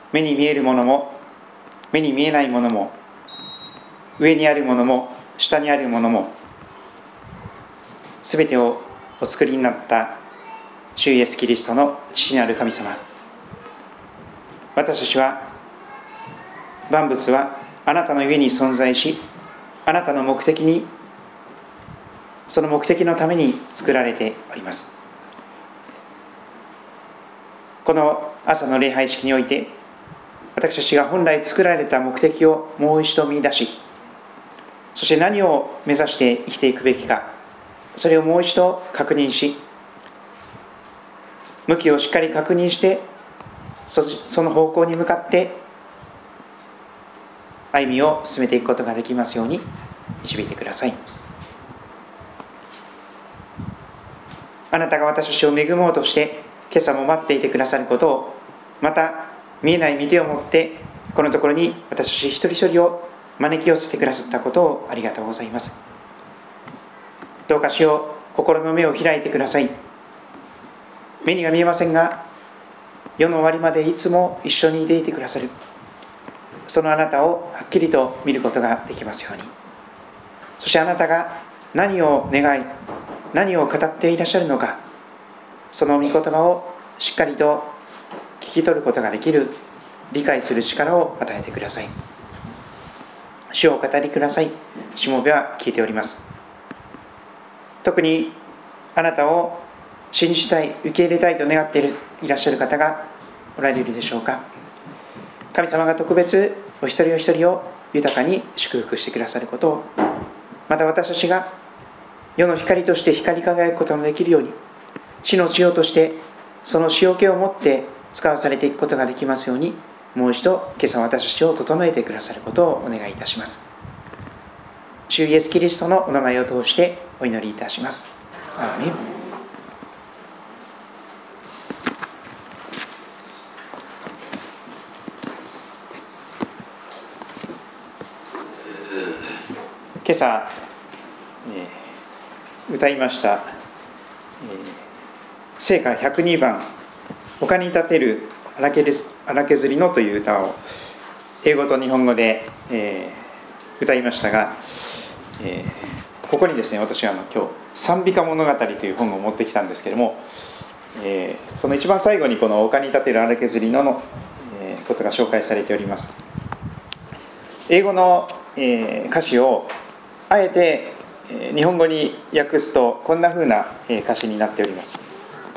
目に見えるものも目に見えないものも、上にあるものも下にあるものも、すべてをお作りになった主イエスキリストの父なる神様、私たちは万物はあなたの上に存在し、あなたの目的に、その目的のために作られております。この朝の礼拝式において、私たちが本来作られた目的をもう一度見出し、そして何を目指して生きていくべきか、それをもう一度確認し、向きをしっかり確認して、その方向に向かって歩みを進めていくことができますように導いてください。あなたが私たちを恵もうとして今朝も待っていてくださることを、また見えない御手を持ってこのところに私たち一人一人を招き寄せてくださったことをありがとうございます。どうか主よ、心の目を開いてください。目には見えませんが、世の終わりまでいつも一緒にいていてくださる、そのあなたをはっきりと見ることができますように。そしてあなたが何を願い、何を語っていらっしゃるのか、その御言葉をしっかりと聞き取ることができる、理解する力を与えてください。主をお語りください。しもべは聞いております。特にあなたを信じたい、受け入れたいと願っていらっしゃる方がおられるでしょうか。神様が特別お一人お一人を豊かに祝福してくださることを、また私たちが世の光として光り輝くことのできるように、地の塩としてその塩気を持って使わされていくことができますように、もう一度今朝私たちを整えてくださることをお願いいたします。主イエスキリストのお名前を通してお祈りいたします。アーメン。今朝、歌いました聖歌102番「丘に立てる荒削りの」という歌を英語と日本語で、歌いましたが、ここにですね、私は今日賛美歌物語という本を持ってきたんですけれども、その一番最後にこの丘に立てる荒削りのの、ことが紹介されております。英語の、歌詞をあえて日本語に訳すとこんな風な歌詞になっております。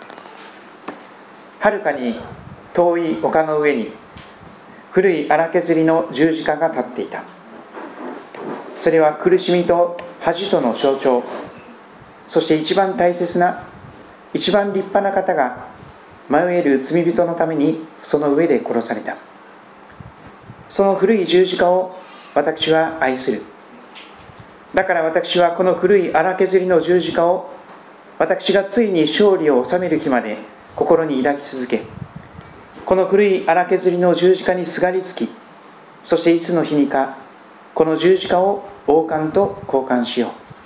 はるかに遠い丘の上に古い荒削りの十字架が立っていた。それは苦しみと恥との象徴、そして一番大切な、一番立派な方が迷える罪人のためにその上で殺された。その古い十字架を私は愛する。だから私はこの古い荒削りの十字架を、私がついに勝利を収める日まで心に抱き続け、この古い荒削りの十字架にすがりつき、そしていつの日にかこの十字架を王冠と交換しよ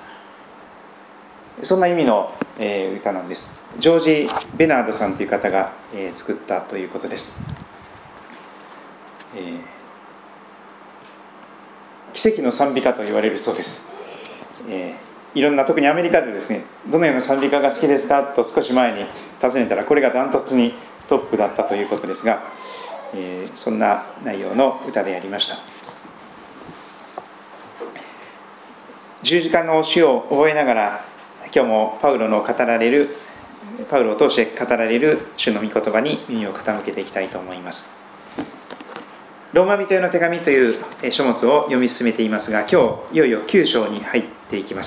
う。そんな意味の、歌なんです。ジョージ・ベナードさんという方が、作ったということです。奇跡の賛美歌と言われるそうです。いろんな、特にアメリカでですね、どのような賛美歌が好きですかと少し前に尋ねたら、これがダントツにトップだったということですが、そんな内容の歌でありました。十字架の死を覚えながら、今日もパウロを通して語られる主の御言葉に耳を傾けていきたいと思います。ローマ人への手紙という書物を読み進めていますが、今日いよいよ9章に入っていきます。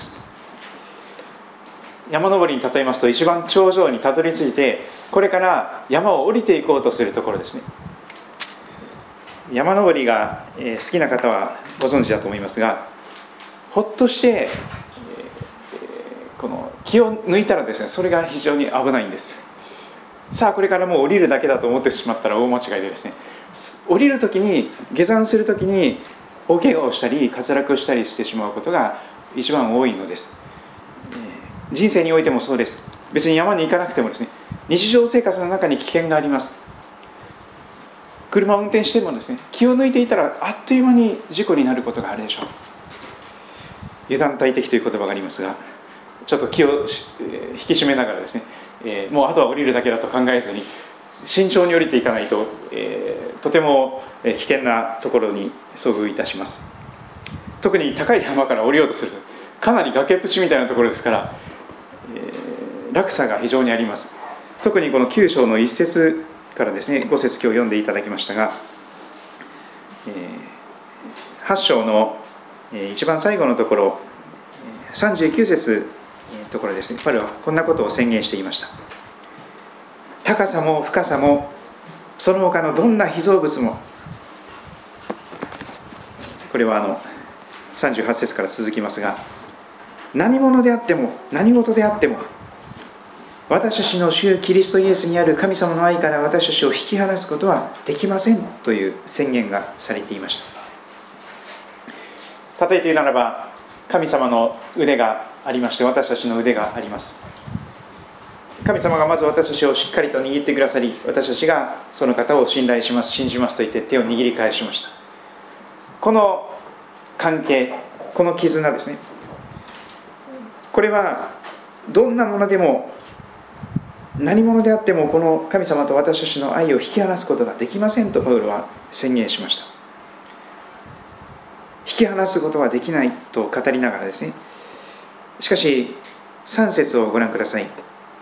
山登りに例えますと、一番頂上にたどり着いて、これから山を降りていこうとするところですね。山登りが好きな方はご存知だと思いますが、ほっとしてこの気を抜いたらですね、それが非常に危ないんです。さあこれからもう降りるだけだと思ってしまったら大間違いでですね、降りるときに、下山するときに大怪我をしたり滑落したりしてしまうことが一番多いのです。人生においてもそうです。別に山に行かなくてもですね、日常生活の中に危険があります。 車を運転してもですね、気を抜いていたらあっという間に事故になることがあるでしょう。油断大敵という言葉がありますが、ちょっと気を引き締めながらですね、もうあとは降りるだけだと考えずに慎重に降りていかないと、とても危険なところに遭遇いたします。特に高い山から降りようとする、かなり崖っぷちみたいなところですから、落差が非常にあります。特にこの9章の1節からですね、5節今日読んでいただきましたが、8章の一番最後のところ、39節のところですね、パウロはこんなことを宣言していました。高さも深さもその他のどんな被造物も、これは38節から続きますが、何者であっても何事であっても私たちの主キリストイエスにある神様の愛から私たちを引き離すことはできませんという宣言がされていました。例えて言うならば、神様の腕がありまして、私たちの腕があります。神様がまず私たちをしっかりと握ってくださり、私たちがその方を信頼します、信じますと言って手を握り返しました。この関係、この絆ですね、これはどんなものでも何者であってもこの神様と私たちの愛を引き離すことができませんとパウロは宣言しました。引き離すことはできないと語りながらですね、しかし3節をご覧ください。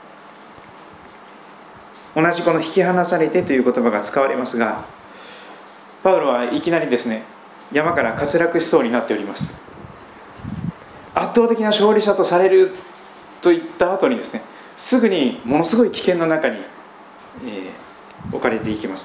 同じこの引き離されてという言葉が使われますが、パウロはいきなりですね、山から滑落しそうになっております。圧倒的な勝利者とされると言った後にですね、すぐにものすごい危険の中に、置かれていきます。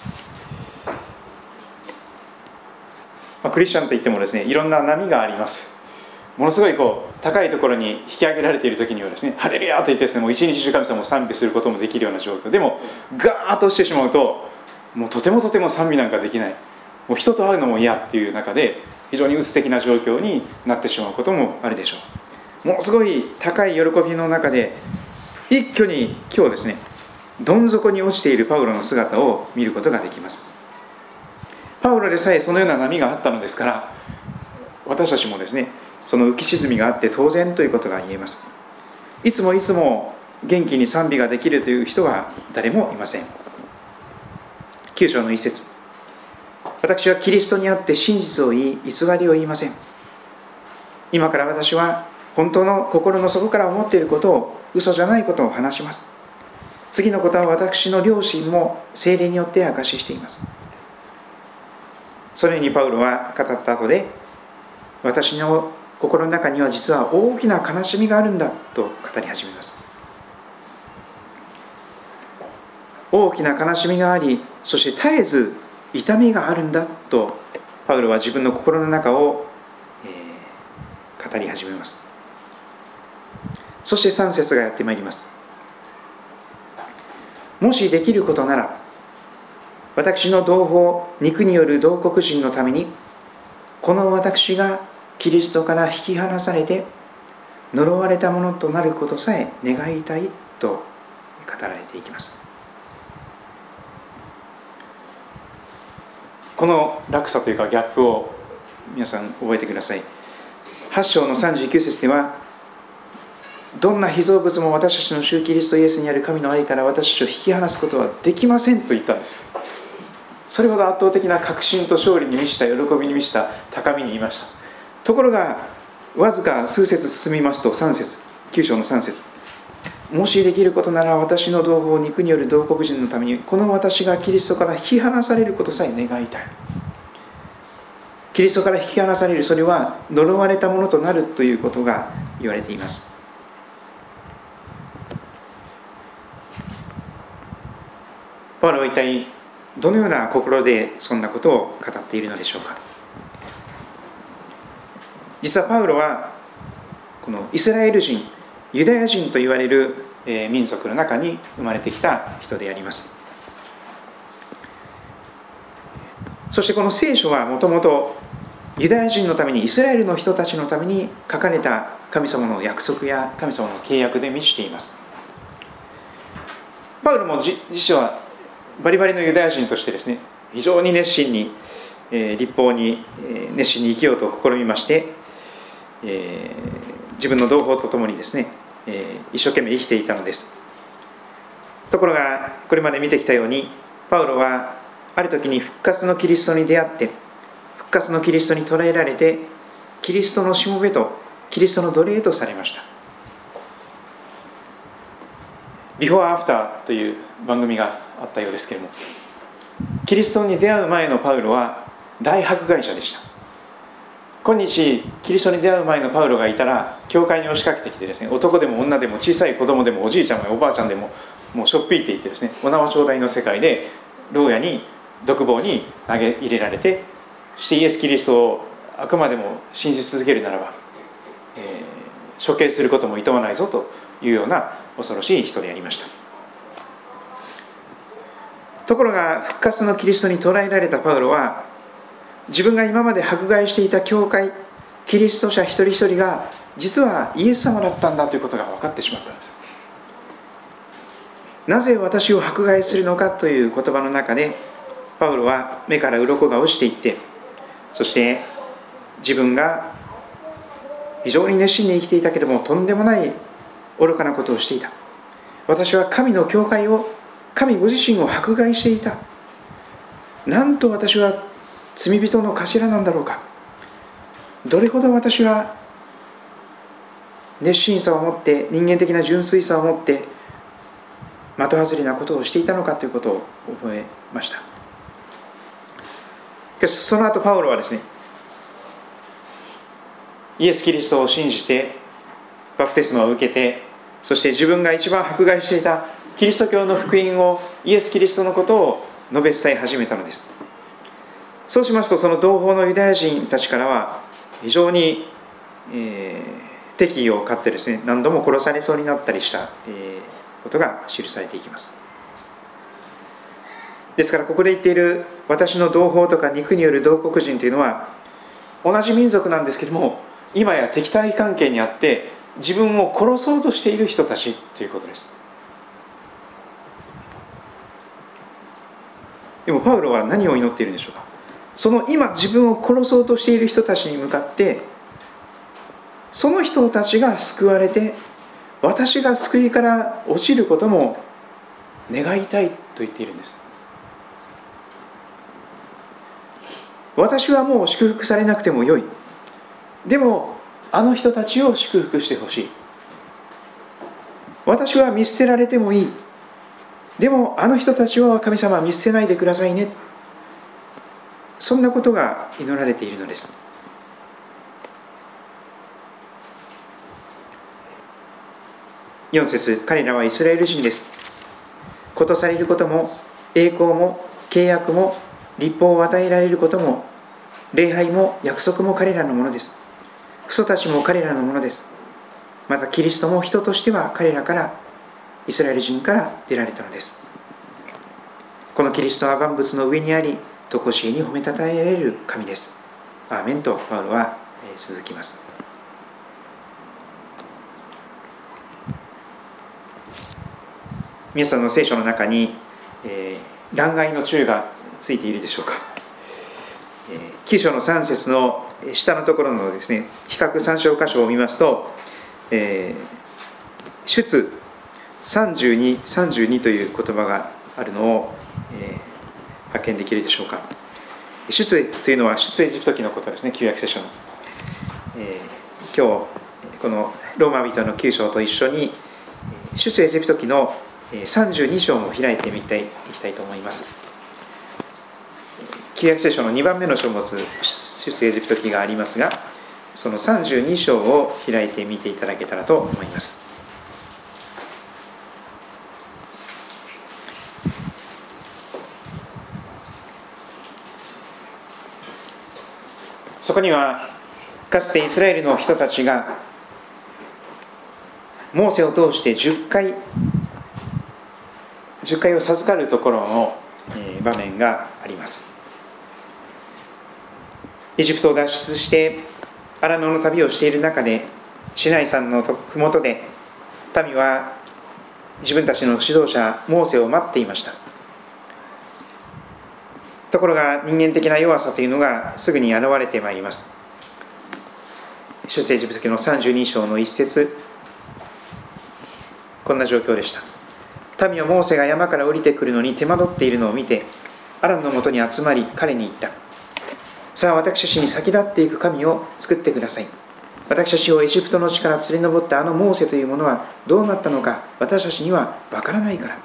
クリスチャンといってもですね、いろんな波があります。ものすごい高いところに引き上げられている時にはですね、ハレルヤと言ってですね、もう一日中神様を賛美することもできるような状況でも、ガーッとしてしまうともうとても賛美なんかできない、もう人と会うのも嫌っていう中で非常に鬱的な状況になってしまうこともあるでしょう。ものすごい高い喜びの中で一挙に今日ですね、どん底に落ちているパウロの姿を見ることができます。パウロでさえそのような波があったのですから、私たちもですね、その浮き沈みがあって当然ということが言えます。いつも元気に賛美ができるという人は誰もいません。9章の一節、私はキリストにあって真実を言い、偽りを言いません。今から私は本当の心の底から思っていることを、嘘じゃないことを話します。次のことは私の良心も聖霊によって証ししています。そのようにパウロは語った後で、私の心の中には実は大きな悲しみがあるんだと語り始めます。大きな悲しみがあり、そして絶えず痛みがあるんだとパウロは自分の心の中を、語り始めます。そして3節がやってまいります。もしできることなら、私の同胞、肉による同国人のために、この私がキリストから引き離されて呪われたものとなることさえ願いたいと語られていきます。この落差というかギャップを皆さん覚えてください。8章の39節では、どんな被造物も私たちの主キリストイエスにある神の愛から私たちを引き離すことはできませんと言ったんです。それほど圧倒的な確信と勝利に満ちた、喜びに満ちた高みにいました。ところがわずか数節進みますと、3節、9章の3節、もしできることなら私の同胞、肉による同国人のために、この私がキリストから引き離されることさえ願いたい。キリストから引き離される、それは呪われたものとなるということが言われています。パウロは一体どのような心でそんなことを語っているのでしょうか。実はパウロはこのイスラエル人、ユダヤ人と言われる民族の中に生まれてきた人であります。そしてこの聖書はもともとユダヤ人のために、イスラエルの人たちのために書かれた神様の約束や神様の契約で満ちています。パウロも自身はバリバリのユダヤ人としてですね、 非常に熱心に律法に熱心に生きようと試みまして、自分の同胞とともにですね、一生懸命生きていたのです。ところがこれまで見てきたように、パウロはある時に復活のキリストに出会って、復活のキリストに捉えられて、キリストのしもべとキリストの奴隷とされました。ビフォーアフターという番組があったようですけれども、キリストに出会う前のパウロは大迫害者でした。今日キリストに出会う前のパウロがいたら、教会に押しかけてきてですね、男でも女でも小さい子供でもおじいちゃんもおばあちゃんでももうしょっぴいていてですね、お縄頂戴の世界で牢屋に独房に投げ入れられて、そしてイエス・キリストをあくまでも信じ続けるならば、処刑することも厭わないぞというような恐ろしい人でありました。ところが復活のキリストに捉えられたパウロは、自分が今まで迫害していた教会、キリスト者一人一人が実はイエス様だったんだということが分かってしまったんです。なぜ私を迫害するのかという言葉の中で、パウロは目から鱗が落ちていって、そして自分が非常に熱心に生きていたけれども、とんでもない愚かなことをしていた。私は神の教会を、神ご自身を迫害していた。なんと私は罪人の頭なんだろうか。どれほど私は熱心さを持って、人間的な純粋さを持って的外れなことをしていたのかということを覚えました。その後パウロはですね、イエス・キリストを信じてバプテスマを受けて、そして自分が一番迫害していたキリスト教の福音を、イエス・キリストのことを述べ伝え始めたのです。そうしますと、その同胞のユダヤ人たちからは非常に、敵意を買ってですね、何度も殺されそうになったりした、ことが記されていきます。ですからここで言っている私の同胞とか肉による同国人というのは、同じ民族なんですけども、今や敵対関係にあって自分を殺そうとしている人たちということです。でもパウロは何を祈っているんでしょうか。その今自分を殺そうとしている人たちに向かって、その人たちが救われて、私が救いから落ちることも願いたいと言っているんです。私はもう祝福されなくてもよい。でもあの人たちを祝福してほしい。私は見捨てられてもいい。でもあの人たちは神様は見捨てないでくださいね。そんなことが祈られているのです。4節、彼らはイスラエル人です。ことされることも栄光も契約も律法を与えられることも礼拝も約束も彼らのものです。父祖たちも彼らのものです。またキリストも人としては彼らから、イスラエル人から出られたのです。このキリストは万物の上にあり、とこしえに褒めたたえられる神です。アーメンとパウロは続きます。皆さんの聖書の中に、欄外の注がついているでしょうか。9章の3節の下のところのですね、比較参照箇所を見ますと、出32、32という言葉があるのを、発見できるでしょうか。出というのは出エジプト記のことですね、旧約聖書の。今日このローマ人の9章と一緒に出エジプト記の32章も開いていきたいと思います。旧約聖書の2番目の書物、出エジプト記がありますが、その32章を開いてみていただけたらと思います。そこにはかつてイスラエルの人たちがモーセを通して10回を授かるところの場面があります。エジプトを脱出して荒野の旅をしている中で、シナイ山のふもとで民は自分たちの指導者モーセを待っていました。 ところが人間的な弱さというのがすぐに現れてまいります。出エジプト記の32章の一節、こんな状況でした。民はモーセが山から降りてくるのに手間取っているのを見て、アランのもとに集まり彼に言った。さあ私たちに先立っていく神を作ってください。私たちをエジプトの地から連れ上ったあのモーセというものはどうなったのか私たちにはわからないから。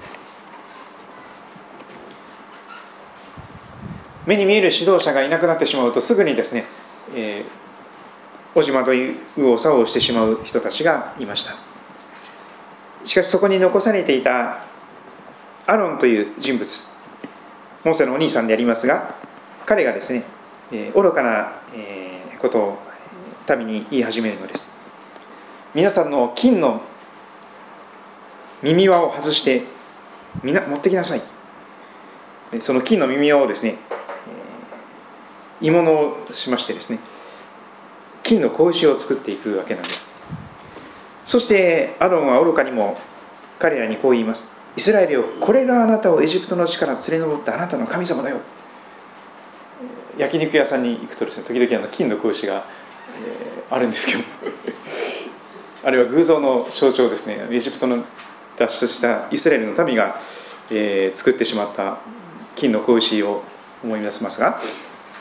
目に見える指導者がいなくなってしまうとすぐにですね、おじまという右往左往してしまう人たちがいました。しかしそこに残されていたアロンという人物、モーセのお兄さんでありますが、彼がですね、愚かなことを民に言い始めるのです。皆さんの金の耳輪を外して持ってきなさい。その金の耳輪をですね、鋳物をしましてですね、金の子牛を作っていくわけなんです。そしてアロンは愚かにも彼らにこう言います。イスラエルよ、これがあなたをエジプトの地から連れ上ったあなたの神様だよ。焼肉屋さんに行くとですね、時々金の子牛が、あるんですけどあれは偶像の象徴ですね。エジプトの脱出したイスラエルの民が、作ってしまった金の子牛を思い出しますが、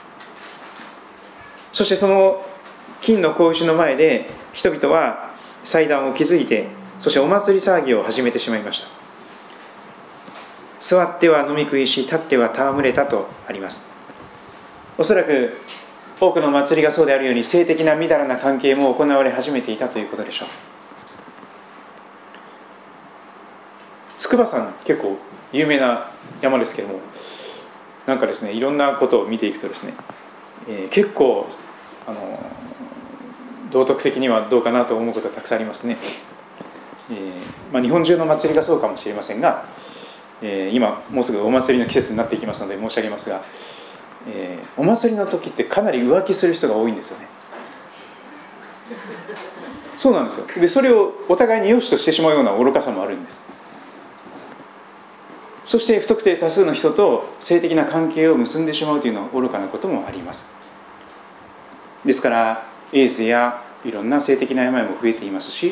そしてその金の子牛の前で人々は祭壇を築いて、そしてお祭り騒ぎを始めてしまいました。座っては飲み食いし、立っては戯れたとあります。おそらく多くの祭りがそうであるように、性的なみだらな関係も行われ始めていたということでしょう。筑波山、結構有名な山ですけども、なんかですね、いろんなことを見ていくとですね、結構道徳的にはどうかなと思うことがたくさんありますね。日本中の祭りがそうかもしれませんが、今もうすぐお祭りの季節になっていきますので申し上げますが、お祭りの時ってかなり浮気する人が多いんですよね。そうなんですよ。でそれをお互いに良しとしてしまうような愚かさもあるんです。そして不特定多数の人と性的な関係を結んでしまうというのは愚かなこともあります。ですからエイズやいろんな性的な病も増えていますし、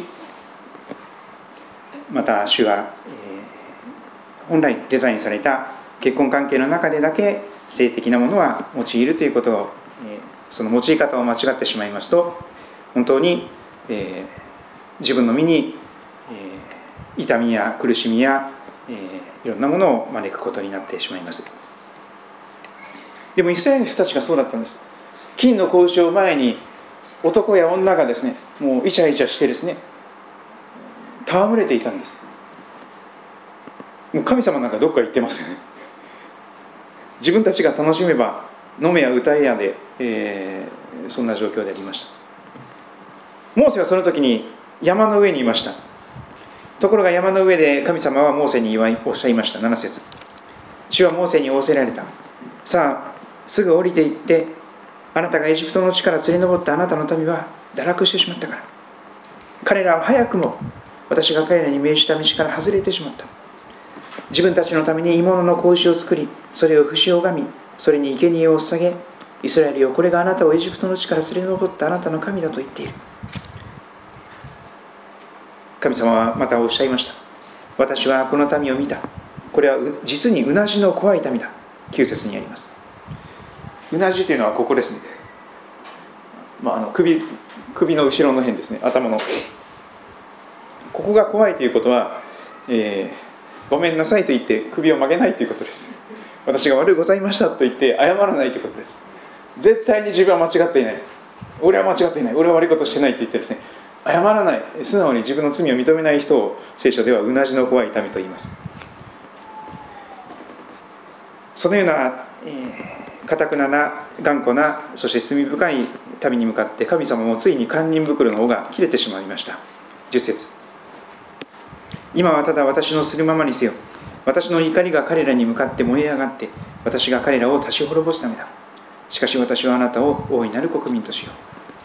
また主は、本来デザインされた結婚関係の中でだけ性的なものは用いるということを、その用い方を間違ってしまいますと、本当に、自分の身に、痛みや苦しみや、いろんなものを招くことになってしまいます。でもイスラエルの人たちがそうだったんです。金の子牛を前に男や女がですね、もうイチャイチャしてですね、戯れていたんです。もう神様なんかどっか行ってますよね。自分たちが楽しめば飲めや歌えやで、そんな状況でありました。モーセはその時に山の上にいました。ところが山の上で神様はモーセにおっしゃいました。7節、主はモーセに仰せられた。さあすぐ降りて行って、あなたがエジプトの地から連れ上ったあなたの民は堕落してしまったから。彼らは早くも私が彼らに命じた道から外れてしまった。自分たちのために鋳物の子牛を作り、それを節を拝み、それに生贄を捧げ、イスラエルよ、これがあなたをエジプトの地から連れ上ったあなたの神だと言っている。神様はまたおっしゃいました。私はこの民を見た。これは実にうなじの怖い民だ。9節にあります。うなじというのはここですね。首の後ろの辺ですね。頭のここが怖いということは、ごめんなさいと言って首を曲げないということです。私が悪いございましたと言って謝らないということです。絶対に自分は間違っていない、俺は間違っていない、俺は悪いことしてないと言ってですね、謝らない、素直に自分の罪を認めない人を聖書ではうなじの怖い民と言います。そのような頑くなな頑固な、そして罪深い民に向かって神様もついに堪忍袋の緒が切れてしまいました。10節、今はただ私のするままにせよ。私の怒りが彼らに向かって燃え上がって、私が彼らを立ち滅ぼすためだ。しかし私はあなたを大いなる国民としよう。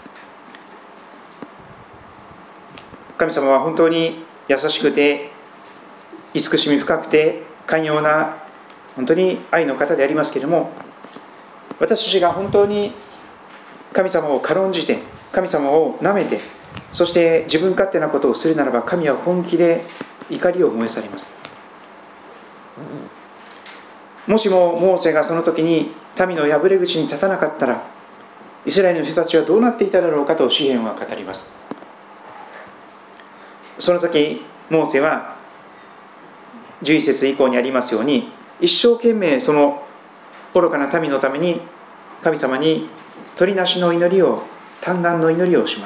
神様は本当に優しくて慈しみ深くて寛容な本当に愛の方でありますけれども、私たちが本当に神様を軽んじて、神様を舐めて、そして自分勝手なことをするならば、神は本気で怒りを燃え去ります。もしもモーセがその時に民の破れ口に立たなかったら、イスラエルの人たちはどうなっていただろうかと詩篇は語ります。その時モーセは11節以降にありますように、一生懸命その愚かな民のために神様に取りなしの祈りを、嘆願の祈りをします。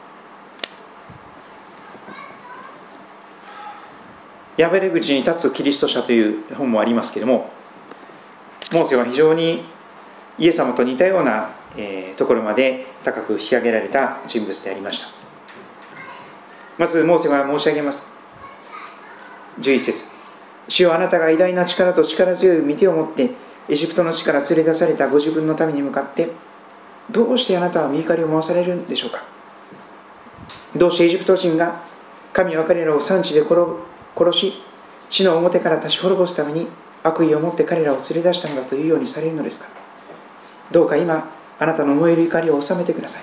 破れ口に立つキリスト者という本もありますけれども、モーセは非常にイエス様と似たようなところまで高く引き上げられた人物でありました。まずモーセは申し上げます。11節、主よ、あなたが偉大な力と力強い御手を持ってエジプトの地から連れ出されたご自分の民に向かって、どうしてあなたは御怒りを回されるんでしょうか。どうしてエジプト人が神は彼らを産地で殺し、地の表から立ち滅ぼすために悪意を持って彼らを連れ出したのだというようにされるのですか。どうか今あなたの燃える怒りを収めてください。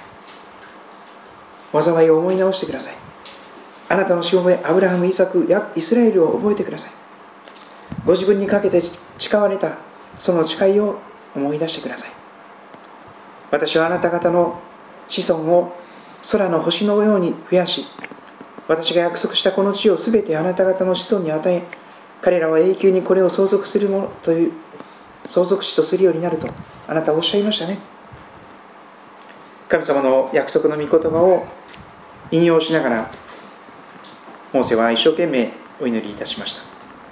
災いを思い直してください。あなたのしもべアブラハム、イサク、イスラエルを覚えてください。ご自分にかけて誓われたその誓いを思い出してください。私はあなた方の子孫を空の星のように増やし、私が約束したこの地をすべてあなた方の子孫に与え、彼らは永久にこれを相続するものという相続地とするようになるとあなたはおっしゃいましたね。神様の約束の御言葉を引用しながら、モーセは一生懸命お祈りいたしました。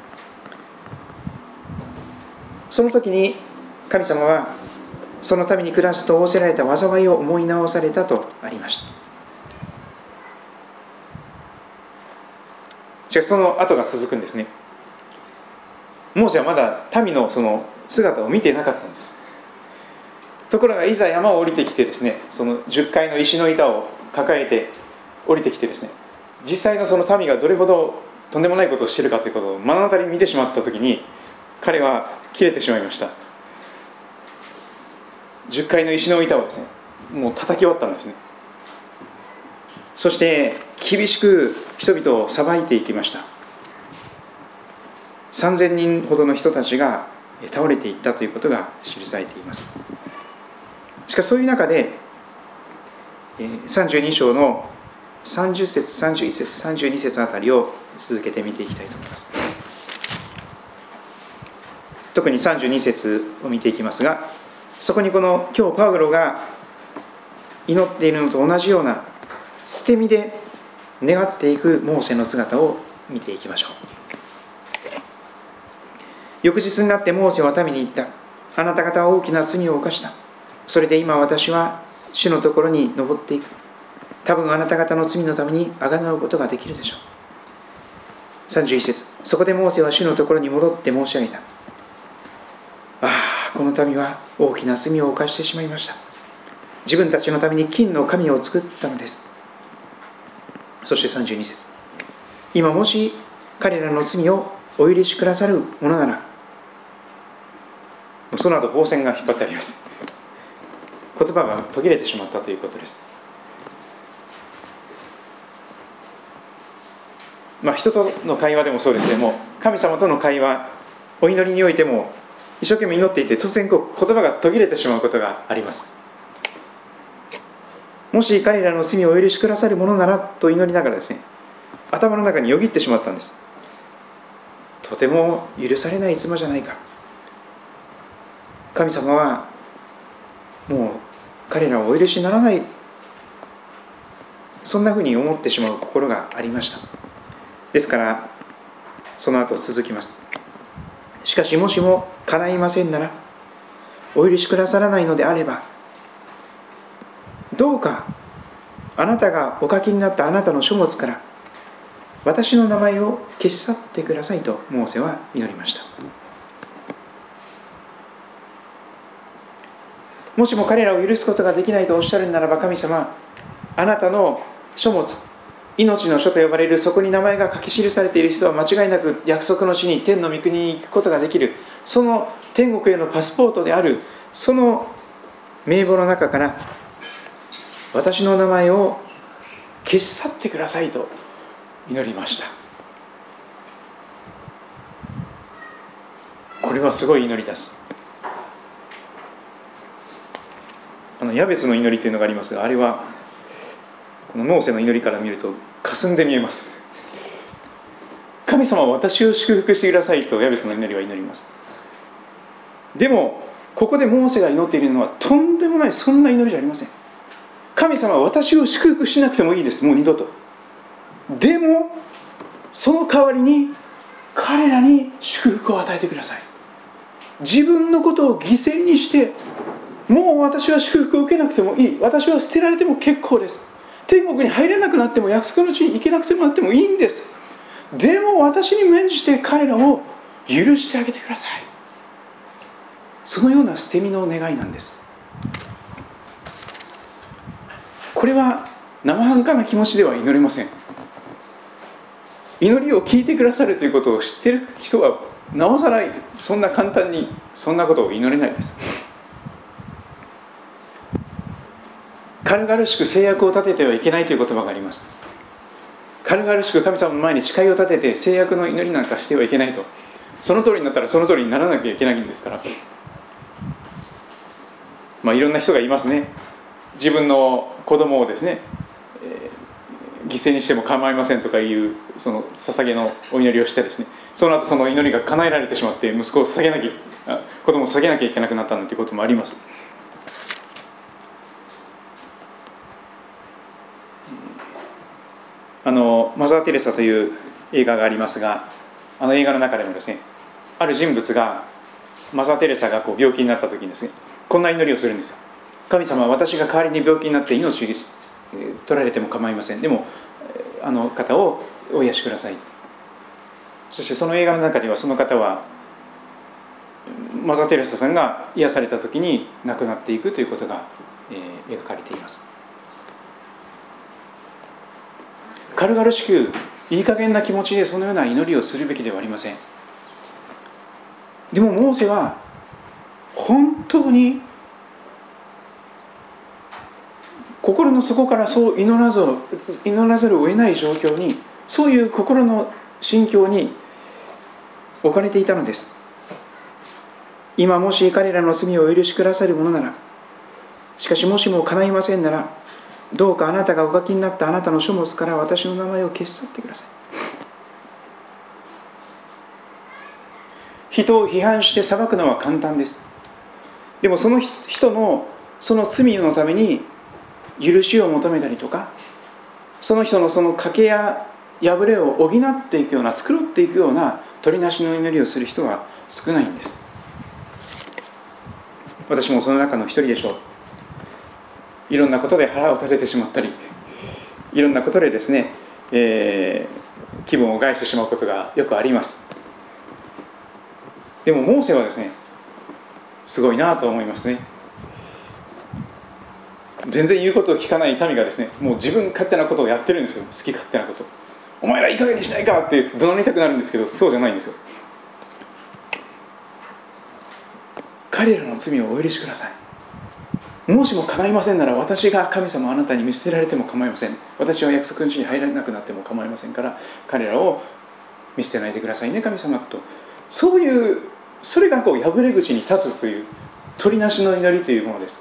その時に神様はその民に暮らすと仰せられた災いを思い直されたとありました。しかしその後が続くんですね。モーセはまだ民のその姿を見ていなかったんです。ところがいざ山を降りてきてですね、その10階の石の板を抱えて降りてきてですね、実際のその民がどれほどとんでもないことをしているかということを目の当たりに見てしまったときに、彼は切れてしまいました。10階の石の板をですね、もう叩き終わったんですね。そして厳しく人々を裁いていきました。3000人ほどの人たちが倒れていったということが記されています。しかしそういう中で32章の30節、31節、32節あたりを続けて見ていきたいと思います。特に32節を見ていきますが、そこにこの今日パウロが祈っているのと同じような捨て身で願っていくモーセの姿を見ていきましょう。翌日になってモーセは民に言った。あなた方は大きな罪を犯した。それで今私は主のところに登っていく。多分あなた方の罪のためにあがなうことができるでしょう。31節、そこでモーセは主のところに戻って申し上げた。この民は大きな罪を犯してしまいました。自分たちのために金の神を作ったのです。そして32節、今もし彼らの罪をお許しくださるものなら、その後棒線が引っ張ってあります。言葉が途切れてしまったということです。人との会話でもそうですけれども、神様との会話、お祈りにおいても一生懸命祈っていて突然言葉が途切れてしまうことがあります。もし彼らの罪をお許しくださるものならと祈りながらですね、頭の中によぎってしまったんです。とても許されない妻じゃないか。神様はもう彼らをお許しにならない、そんなふうに思ってしまう心がありました。ですからその後続きます。しかしもしも叶いませんなら、お許しくださらないのであれば、どうかあなたがお書きになったあなたの書物から私の名前を消し去ってくださいとモーセは祈りました。もしも彼らを許すことができないとおっしゃるならば、神様、あなたの書物、命の書と呼ばれるそこに名前が書き記されている人は間違いなく約束の地に天の御国に行くことができる。 その天国へのパスポートであるその名簿の中から私の名前を消し去ってくださいと祈りました。これはすごい祈りです。ヤベツの祈りというのがありますが、あれはこのモーセの祈りから見ると霞んで見えます。神様は私を祝福してくださいとヤベツの祈りは祈ります。でもここでモーセが祈っているのはとんでもないそんな祈りじゃありません。神様は私を祝福しなくてもいいです、もう二度と。でもその代わりに彼らに祝福を与えてください。自分のことを犠牲にして、もう私は祝福を受けなくてもいい、私は捨てられても結構です、天国に入れなくなっても約束の地に行けなくてもなってもいいんです、でも私に免じて彼らを許してあげてください。そのような捨て身の願いなんです。これは生半可な気持ちでは祈れません。祈りを聞いてくださるということを知っている人はなおさらそんな簡単にそんなことを祈れないです。軽々しく制約を立ててはいけないという言葉があります。軽々しく神様の前に誓いを立てて制約の祈りなんかしてはいけないと。その通りになったらその通りにならなきゃいけないんですから。いろんな人がいますね。自分の子供をですね、犠牲にしても構いませんとかいうその捧げのお祈りをしてですね、その後その祈りが叶えられてしまって息子を捧げなきゃ、子供を捧げなきゃいけなくなったなんていうこともあります。マザー・テレサという映画がありますが、あの映画の中でもですね、ある人物がマザー・テレサが病気になった時にですね、こんな祈りをするんですよ。神様は私が代わりに病気になって命を取られても構いません、でもあの方をお癒しください。そしてその映画の中ではその方はマザー・テレサさんが癒された時に亡くなっていくということが、描かれています。軽々しくいい加減な気持ちでそのような祈りをするべきではありません。でもモーセは本当に心の底からそう祈らざるを得ない状況に、そういう心の心境に置かれていたのです。今もし彼らの罪をお許しくださるものなら、しかしもしも叶いませんなら、どうかあなたがお書きになったあなたの書物から私の名前を消し去ってください。人を批判して裁くのは簡単です。でもその人のその罪のために許しを求めたりとか、その人のその賭けや破れを補っていくような、繕っていくような取りなしの祈りをする人は少ないんです。私もその中の一人でしょう。いろんなことで腹を立ててしまったり、いろんなことでですね、気分を害してしまうことがよくあります。でもモーセはですね、すごいなと思いますね。全然言うことを聞かない民がですね、もう自分勝手なことをやってるんですよ。好き勝手なこと。お前らいい加減にしないかって怒鳴りたくなるんですけど、そうじゃないんですよ。彼らの罪をお許しください。もしも叶いませんなら、私が神様あなたに見捨てられても構いません。私は約束の地に入られなくなっても構いませんから、彼らを見捨てないでくださいね神様と。そういう、それが破れ口に立つという取りなしの祈りというものです。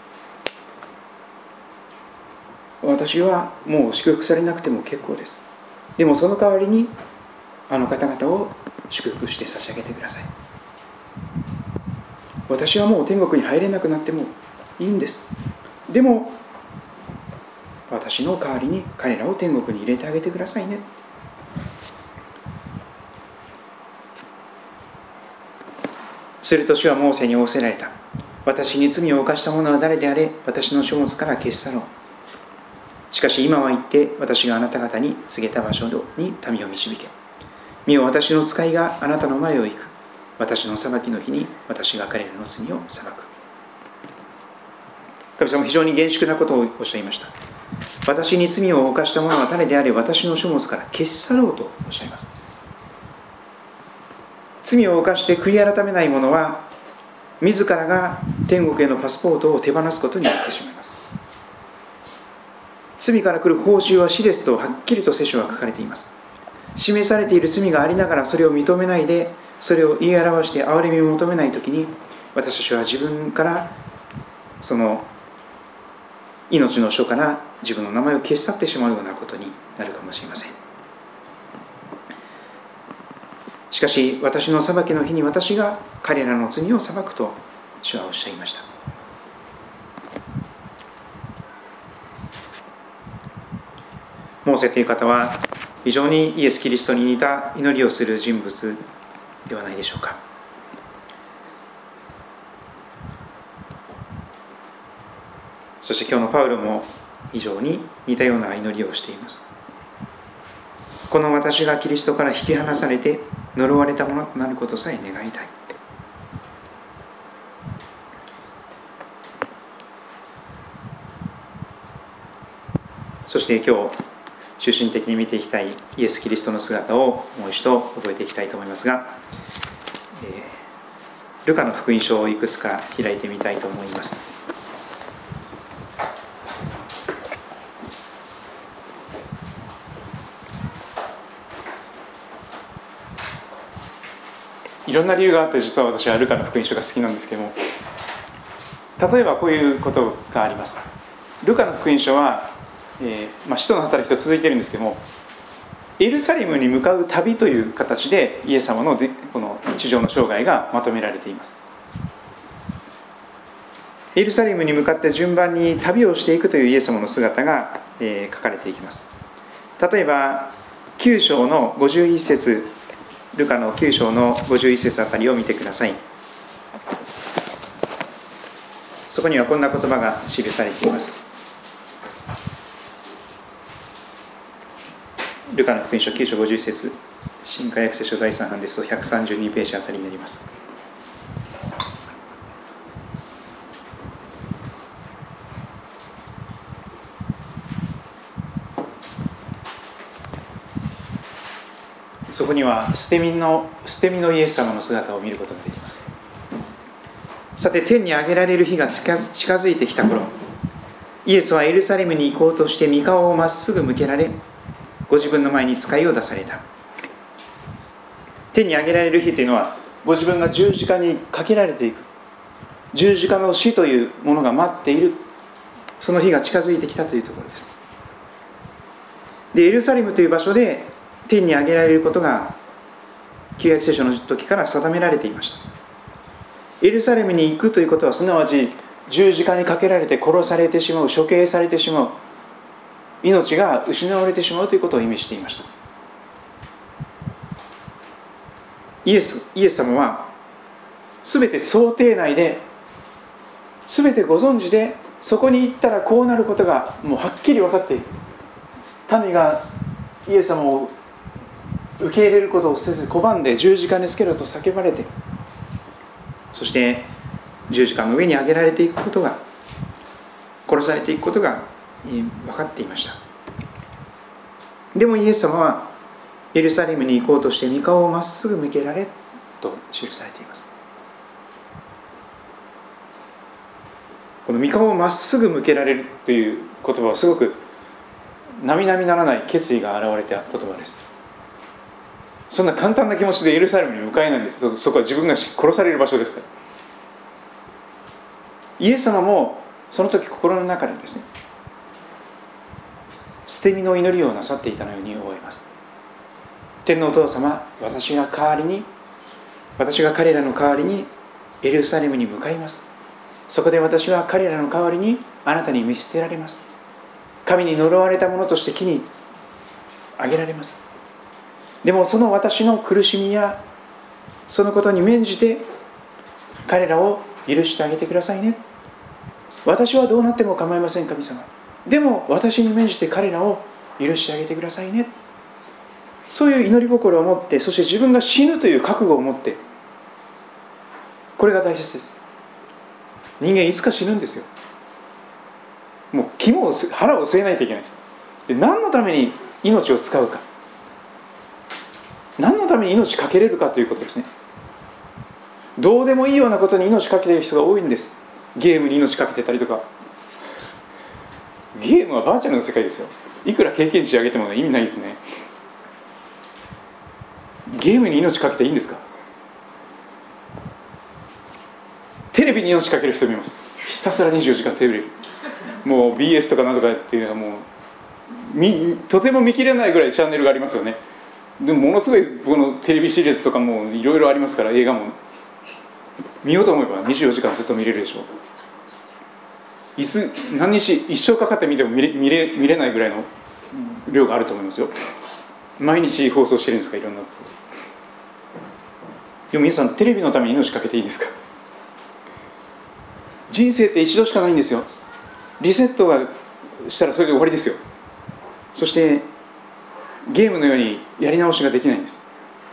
私はもう祝福されなくても結構です。でもその代わりにあの方々を祝福して差し上げてください。私はもう天国に入れなくなってもいいんです。でも私の代わりに彼らを天国に入れてあげてくださいね。すると主はモーセに仰せられた。私に罪を犯した者は誰であれ、私の書物から消し去ろう。しかし今は行って私があなた方に告げた場所に民を導け。見よ、私の使いがあなたの前を行く。私の裁きの日に私が彼らの罪を裁く。神様は非常に厳粛なことをおっしゃいました。私に罪を犯した者は誰であれ、私の書物から消し去ろうとおっしゃいます。 罪を犯して悔い改めない者は自らが天国へのパスポートを手放すことになってしまいます。罪から来る報酬は死ですとはっきりと聖書は書かれています。示されている罪がありながらそれを認めないで、それを言い表して憐れみを求めないときに、私たちは自分からその命の書から自分の名前を消し去ってしまうようなことになるかもしれません。しかし私の裁きの日に私が彼らの罪を裁くと主はおっしゃいました。モーセという方は非常にイエス・キリストに似た祈りをする人物ではないでしょうか。そして今日のパウロも非常に似たような祈りをしています。この私がキリストから引き離されて呪われたものとなることさえ願いたい。そして今日中心的に見ていきたいイエス・キリストの姿をもう一度覚えていきたいと思いますが、ルカの福音書をいくつか開いてみたいと思います。いろんな理由があって実は私はルカの福音書が好きなんですけども、例えばこういうことがあります。ルカの福音書は、使徒の働きと続いているんですけども、エルサレムに向かう旅という形でイエス様のこの地上の生涯がまとめられています。エルサレムに向かって順番に旅をしていくというイエス様の姿が、書かれていきます。例えば9章の51節、ルカの9章の51節あたりを見てください。そこにはこんな言葉が記されています。ルカの福音書9章51節、新海訳聖書第3版ですと132ページあたりになります。そこには捨て身のイエス様の姿を見ることができます。さて、天に上げられる日が近づいてきた頃、イエスはエルサレムに行こうとして御顔をまっすぐ向けられ、ご自分の前に使いを出された。天に上げられる日というのは、ご自分が十字架にかけられていく、十字架の死というものが待っている、その日が近づいてきたというところです。で、エルサレムという場所で天に上げられることが旧約聖書の時から定められていました。エルサレムに行くということは、すなわち十字架にかけられて殺されてしまう、処刑されてしまう、命が失われてしまうということを意味していました。イエス様は全て想定内で、全てご存知で、そこに行ったらこうなることがもうはっきり分かっている。民がイエス様を受け入れることをせず拒んで十字架につけろと叫ばれて、そして十字架の上に上げられていくことが、殺されていくことが分かっていました。でもイエス様はエルサレムに行こうとして御顔をまっすぐ向けられと記されています。この御顔をまっすぐ向けられるという言葉はすごく並々ならない決意が現れた言葉です。そんな簡単な気持ちでエルサレムに向かえないんです。そこは自分が殺される場所ですから。イエス様もその時心の中でですね、捨て身の祈りをなさっていたのように思います。天のお父様、私が彼らの代わりにエルサレムに向かいます。そこで私は彼らの代わりにあなたに見捨てられます。神に呪われた者として木にあげられます。でもその私の苦しみやそのことに免じて彼らを許してあげてくださいね。私はどうなっても構いません、神様。でも私に免じて彼らを許してあげてくださいね。そういう祈り心を持って、そして自分が死ぬという覚悟を持って、これが大切です。人間いつか死ぬんですよ。もう腹を据えないといけないです。で、何のために命を使うか、何のために命かけれるかということですね。 どうでもいいようなことに命かけている人が多いんです。ゲームに命かけてたりとか。ゲームはバーチャルの世界ですよ。いくら経験値上げても意味ないですね。ゲームに命かけていいんですか？テレビに命かける人もいます。ひたすら24時間テレビ、もう BS とかなんとかっていうのはもうとても見切れないぐらいチャンネルがありますよね。でもものすごいこのテレビシリーズとかもいろいろありますから、映画も見ようと思えば24時間ずっと見れるでしょう。何日一生かかって見ても見れないぐらいの量があると思いますよ。毎日放送してるんですか、いろんな。でも皆さん、テレビのために命かけていいですか？人生って一度しかないんですよ。リセットがしたらそれで終わりですよ。そしてゲームのようにやり直しができないんです。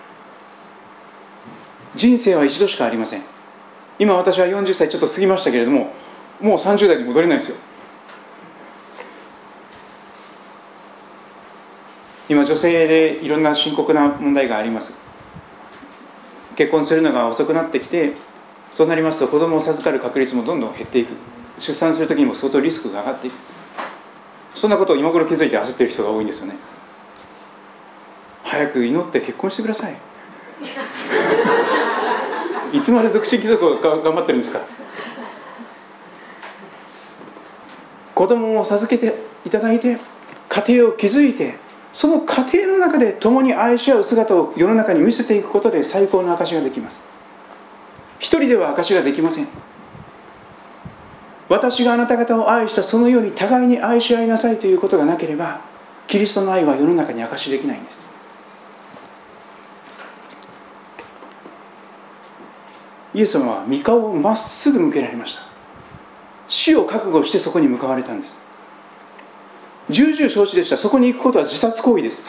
人生は一度しかありません。今私は40歳ちょっと過ぎましたけれども、もう30代に戻れないですよ。今女性でいろんな深刻な問題があります。結婚するのが遅くなってきて、そうなりますと子供を授かる確率もどんどん減っていく。出産するときにも相当リスクが上がっていく。そんなことを今頃気づいて焦っている人が多いんですよね。早く祈って結婚してください。いつまで独身貴族を頑張ってるんですか？子供を授けていただいて、家庭を築いて、その家庭の中で共に愛し合う姿を世の中に見せていくことで最高の証ができます。一人では証ができません。私があなた方を愛したそのように互いに愛し合いなさいということがなければ、キリストの愛は世の中に証しできないんです。イエス様は御顔をまっすぐ向けられました。死を覚悟してそこに向かわれたんです。重々承知でした。そこに行くことは自殺行為です。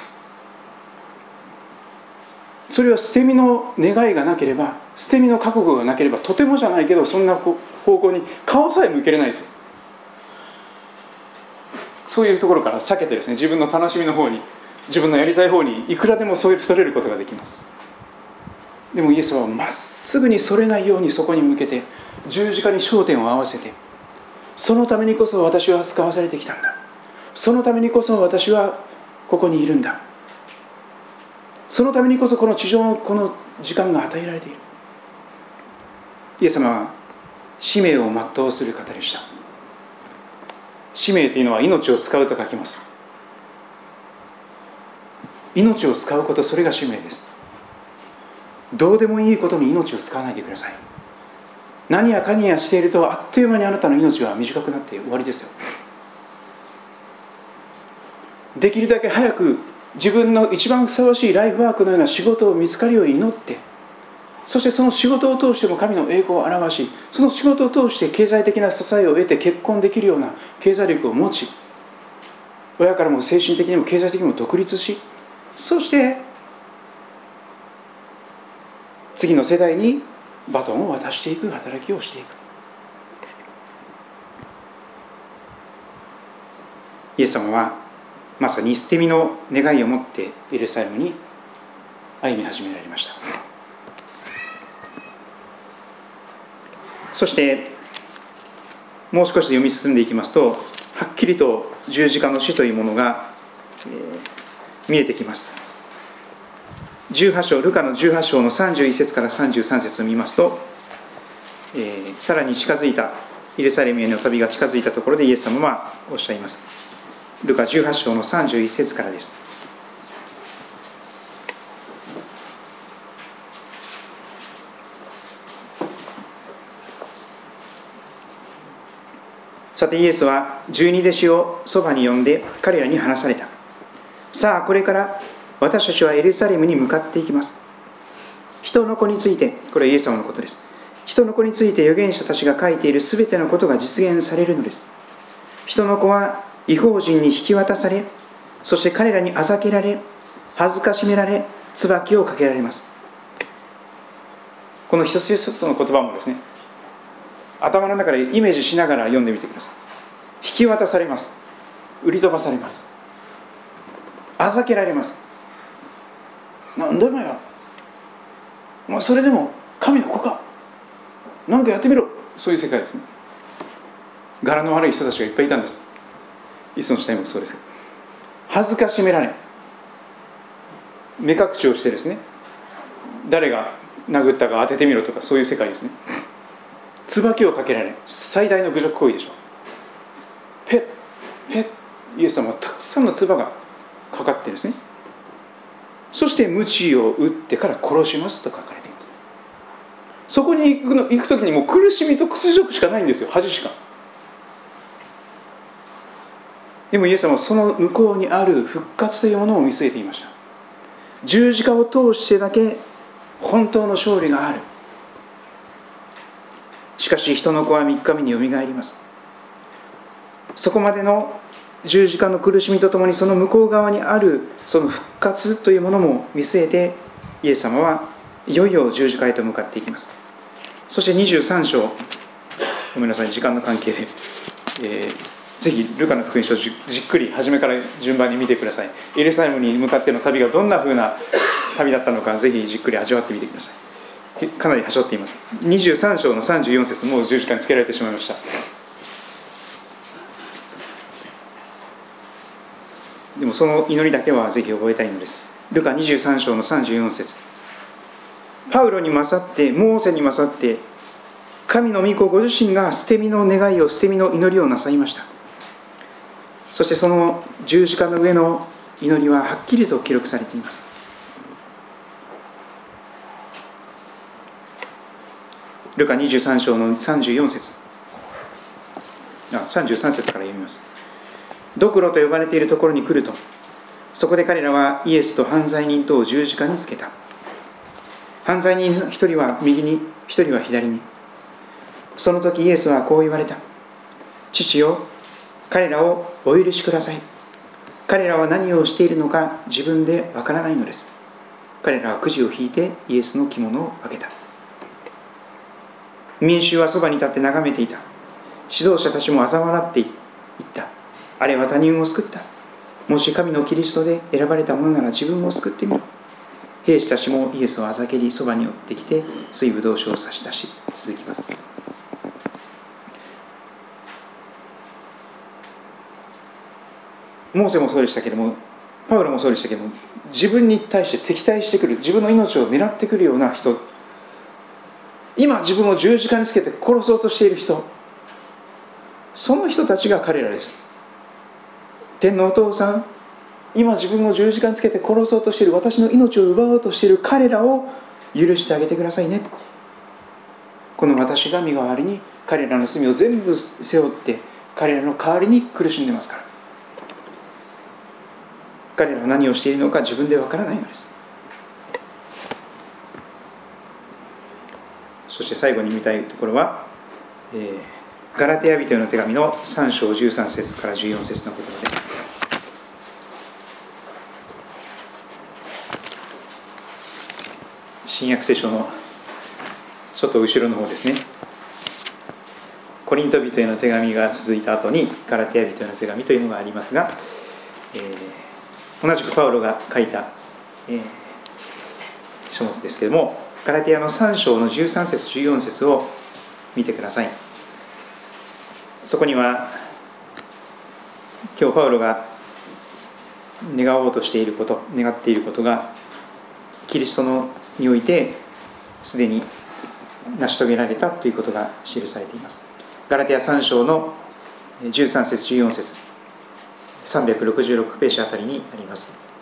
それは捨て身の願いがなければ、捨て身の覚悟がなければ、とてもじゃないけどそんな方向に顔さえ向けれないですよ。そういうところから避けてですね、自分の楽しみの方に、自分のやりたい方にいくらでもそれることができます。でもイエスはまっすぐにそれないようにそこに向けて十字架に焦点を合わせて、そのためにこそ私は使わされてきたんだ、そのためにこそ私はここにいるんだ、そのためにこそこの地上のこの時間が与えられている。イエス様は使命を全うする方でした。使命というのは命を使うと書きます。命を使うこと、それが使命です。どうでもいいことに命を使わないでください。何やかにやしているとあっという間にあなたの命は短くなって終わりですよ。できるだけ早く自分の一番ふさわしいライフワークのような仕事を見つかるように祈って、そしてその仕事を通しても神の栄光を表し、その仕事を通して経済的な支えを得て結婚できるような経済力を持ち、親からも精神的にも経済的にも独立し、そして次の世代にバトンを渡していく働きをしていく。イエス様はまさに捨て身の願いを持ってエルサレムに歩み始められました。そしてもう少し読み進んでいきますと、はっきりと十字架の死というものが、見えてきます。18章、ルカの18章の31節から33節を見ますと、さらに近づいたエルサレムへの旅が近づいたところでイエス様はおっしゃいます。ルカ18章の31節からです。さてイエスは12弟子をそばに呼んで彼らに話された。さあこれから私たちはエルサレムに向かっていきます。人の子について、これはイエス様のことです。人の子について預言者たちが書いているすべてのことが実現されるのです。人の子は異邦人に引き渡され、そして彼らにあざけられ、恥ずかしめられ、椿をかけられます。この一つ一つの言葉もですね、頭の中でイメージしながら読んでみてください。引き渡されます。売り飛ばされます。あざけられます。なんでもよ、それでも神の子かなんかやってみろ、そういう世界ですね。柄の悪い人たちがいっぱいいたんです。イエスの時代もそうですけど、恥ずかしめられ、目隠しをしてですね、誰が殴ったか当ててみろとか、そういう世界ですね。椿をかけられ、最大の侮辱行為でしょう。ペッペッ、イエス様はたくさんの唾がかかってですね、そして鞭を打ってから殺しますと書かれています。そこに行く時にもう苦しみと屈辱しかないんですよ、恥しか。でもイエス様はその向こうにある復活というものを見据えていました。十字架を通してだけ本当の勝利がある。しかし人の子は3日目によみがえります。そこまでの十字架の苦しみとともに、その向こう側にあるその復活というものも見据えて、イエス様はいよいよ十字架へと向かっていきます。そして23章、ごめんなさい、時間の関係で、ぜひルカの福音書をじっくり初めから順番に見てください。エルサレムに向かっての旅がどんな風な旅だったのか、ぜひじっくり味わってみてください。かなりはしょっています。23章の34節、もう十字架につけられてしまいました。でもその祈りだけはぜひ覚えたいのです。ルカ23章の34節、パウロに勝って、モーセに勝って、神の御子ご自身が捨て身の願いを、捨て身の祈りをなさいました。そしてその十字架の上の祈りははっきりと記録されています。ルカ23章の34節、33節から読みます。ドクロと呼ばれているところに来ると、そこで彼らはイエスと犯罪人とを十字架につけた。犯罪人一人は右に、一人は左に。その時イエスはこう言われた。父よ、彼らをお許しください。彼らは何をしているのか自分でわからないのです。彼らはくじを引いてイエスの着物を開けた。民衆はそばに立って眺めていた。指導者たちも嘲笑っていった。あれは他人を救った。もし神のキリストで選ばれたものなら自分を救ってみろ。兵士たちもイエスをあざけり、そばに寄ってきて水ぶどう酒を差し出し、続きます。モーセもそうでしたけれども、パウロもそうでしたけれども、自分に対して敵対してくる、自分の命を狙ってくるような人、今自分を十字架につけて殺そうとしている人、その人たちが彼らです。天のお父さん、今自分を十字架につけて殺そうとしている、私の命を奪おうとしている彼らを許してあげてくださいね。この私が身代わりに彼らの罪を全部背負って彼らの代わりに苦しんでますから。彼らは何をしているのか自分でわからないのです。そして最後に見たいところは、ガラテヤ人への手紙の3章13節から14節の言葉です。新約聖書のちょっと後ろの方ですね。コリント人への手紙が続いた後にガラテヤ人への手紙というのがありますが、同じくパウロが書いた、書物ですけれども、ガラテヤの3章の13節14節を見てください。そこには今日パウロが願おうとしていること、願っていることがキリストにおいてすでに成し遂げられたということが記されています。ガラテヤ3章の13節14節、366ページあたりにあります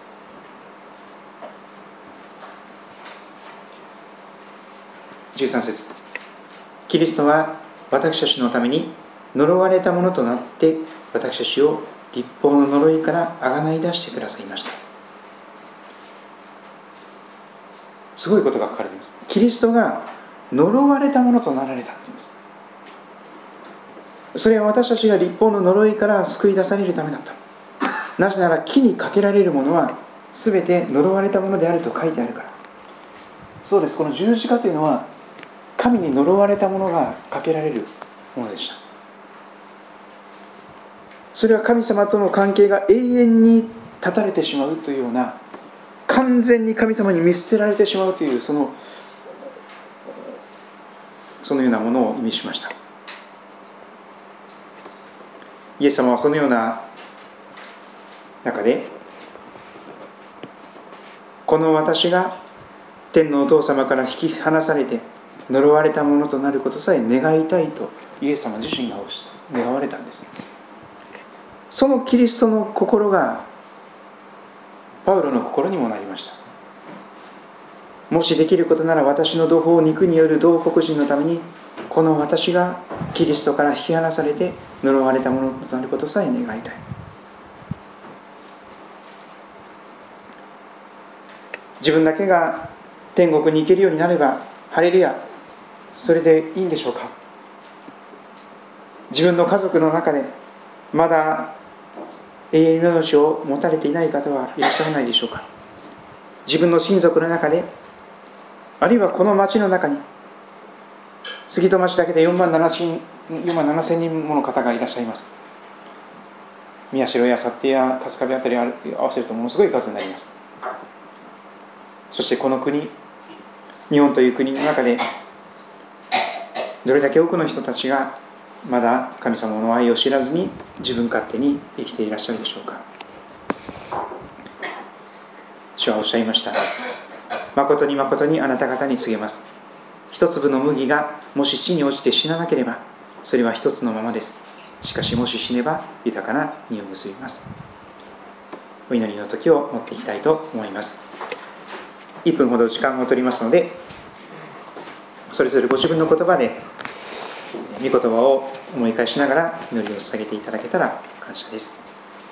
。13節、キリストは私たちのために呪われたものとなって私たちを律法の呪いからあがない出してくださいました。すごいことが書かれています。キリストが呪われたものとなられたというんです。それは私たちが律法の呪いから救い出されるためだった。なぜなら木にかけられるものは全て呪われたものであると書いてあるから。そうです。この十字架というのは神に呪われたものがかけられるものでした。それは神様との関係が永遠に断たれてしまうというような、完全に神様に見捨てられてしまうという、そのそのようなものを意味しました。イエス様はそのような中で、この私が天のお父様から引き離されて呪われたものとなることさえ願いたいとイエス様自身が願われたんです。そのキリストの心がパウロの心にもなりました。もしできることなら私の同胞肉による同国人のためにこの私がキリストから引き離されて呪われたものとなることさえ願いたい。自分だけが天国に行けるようになればハレルヤ、それでいいんでしょうか。自分の家族の中でまだ永遠の命を持たれていない方はいらっしゃらないでしょうか。自分の親族の中で、あるいはこの町の中に、杉戸町だけで4万7千人もの方がいらっしゃいます。宮代や幸手や春日部あたり合わせるとものすごい数になります。そしてこの国、日本という国の中でどれだけ多くの人たちがまだ神様の愛を知らずに自分勝手に生きていらっしゃるでしょうか。主はおっしゃいました。誠に誠にあなた方に告げます。一粒の麦がもし地に落ちて死ななければそれは一つのままです。しかしもし死ねば豊かな実を結びます。お祈りの時を持っていきたいと思います。1分ほど時間を取りますので、それぞれご自分の言葉で御言葉を思い返しながら祈りを捧げていただけたら感謝です。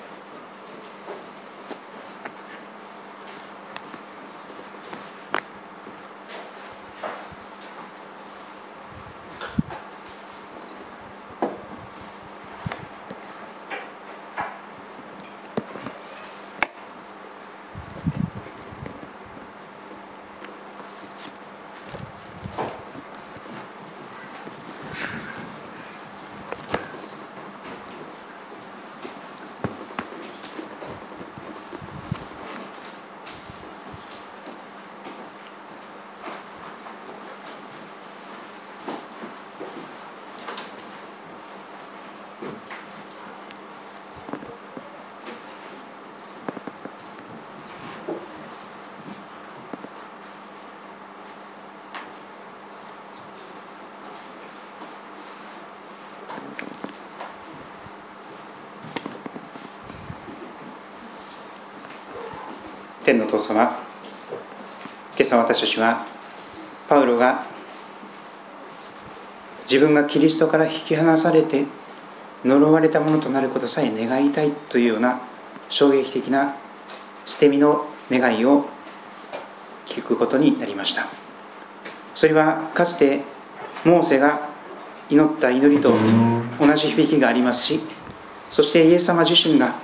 天のお父様、今朝私たちはパウロが自分がキリストから引き離されて呪われたものとなることさえ願いたいというような衝撃的な捨て身の願いを聞くことになりました。それはかつてモーセが祈った祈りと同じ響きがありますし、そしてイエス様ご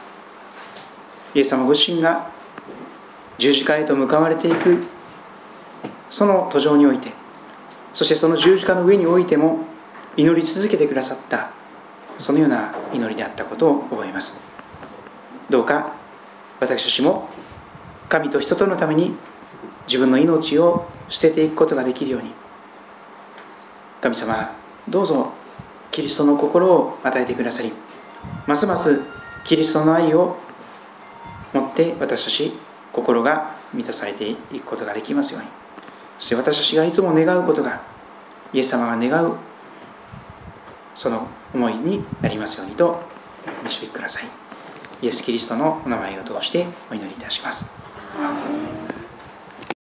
自身が十字架へと向かわれていくその途上において、そしてその十字架の上においても祈り続けてくださったそのような祈りであったことを覚えます。どうか私たちも神と人とのために自分の命を捨てていくことができるように、神様どうぞキリストの心を与えてくださり、ますますキリストの愛を持って私たち心が満たされていくことができますように、そして私たちがいつも願うことがイエス様が願うその思いになりますようにと導きください。イエス・キリストのお名前を通してお祈りいたします。